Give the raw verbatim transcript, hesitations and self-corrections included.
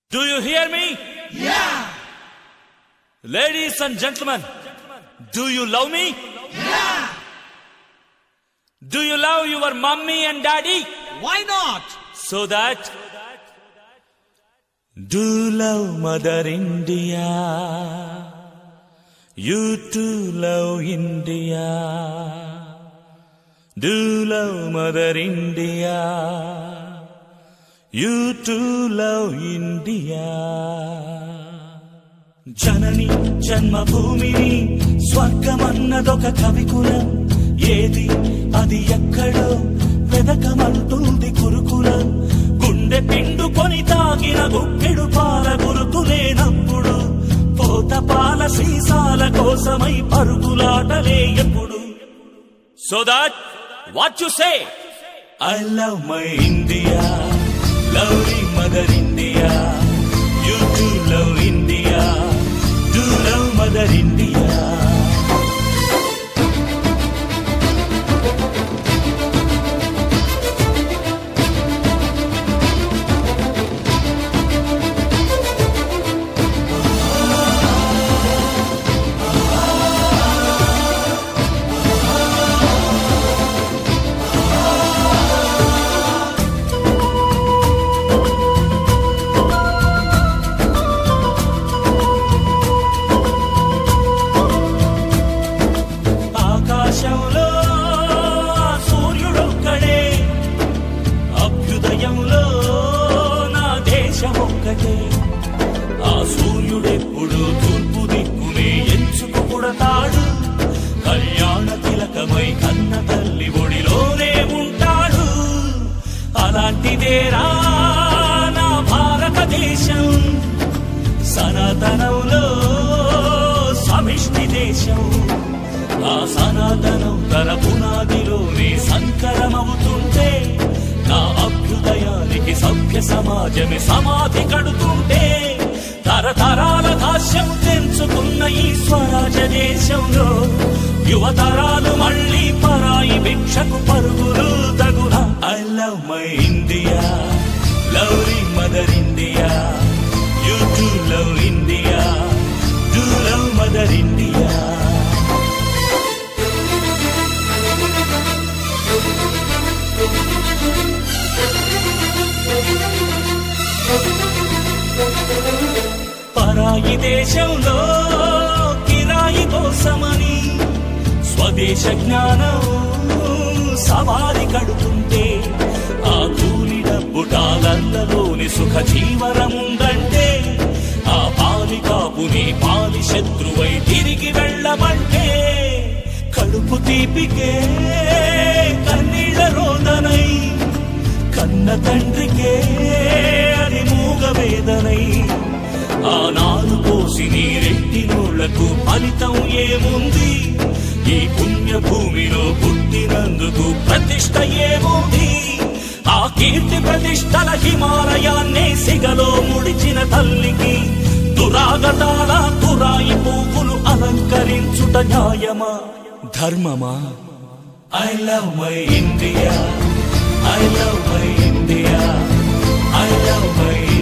Do you hear me? Yeah! Ladies and gentlemen, do you love me? Yeah! Do you love your mommy and daddy? Why not? So that do love Mother India. You too love India. Do love Mother India. You too love India. జనని జన్మభూమిని స్వర్గమన్నదొక కవికులం. ఏది అది ఎక్కడో వెదకమంటుంది గురుకులం. గుండె పిండుకొని తాగిన గుప్పెడు పాల గురుతులేనప్పుడు పోత పాల సీసాల కోసమై పరుగులాటలే ఎప్పుడు. So that what you say? I love my India, lovely Mother India. You too love India. Do love Mother India. ఆకాశంలో సూర్యుడొక్కడే, అభ్యుదయంలో నా దేశం ఒక్కటే. ఆ సూర్యుడెప్పుడు తూర్పు దిక్కునే ఎంచుకు పుడతాడు. కళ్యాణ తిలకమై కన్న తల్లి ఒడిలోనే ఉంటాడు. అలాంటిదేరా నా భారతదేశం, సనాతనంలో సమిష్టి దేశం. ఆ సనాతనం తన పునాదిలోనే సంకరమవుతుంటే, నా అభ్యుదయానికి సభ్య సమాజమే సమాధి కడుతుంటే, తరతరాల దాస్యం తెంచుకున్న ఈ స్వరాజ దేశంలో యువతరాలు మళ్ళీ పరాయి భిక్షకు పరుగులు తగున. I love my India, lovely mother India. You too love India. Do love mother India. పరాయి దేశంలో కిరాయి కోసమని స్వదేశ జ్ఞానం సవారి కడుతుంటే, ఆ కూలి డబ్బు డాలర్లలోని సుఖ జీవనముందంటే, ఆ పాలి కాపుని పాలి శత్రువై తిరిగి వెళ్ళమంటే, కడుపు తీపికే కన్నీళ్ల రోదనై, కన్న తండ్రికే అది మూగ వేదనై. ఆ నాలు పోసి నీరెట్టి నోళ్లకు ఫలితం ఏముంది? ఈ పుణ్యభూమిలో పుట్టినందుకు ప్రతిష్ట ఏముంది? ఆ కీర్తి ప్రతిష్టల హిమాలయాన్నే సిగలో ముడిచిన తల్లికి దురాగతాల తురాయి పువ్వులు అలంకరించుట న్యాయమా, ధర్మమా? I love my India, I love my India, I love my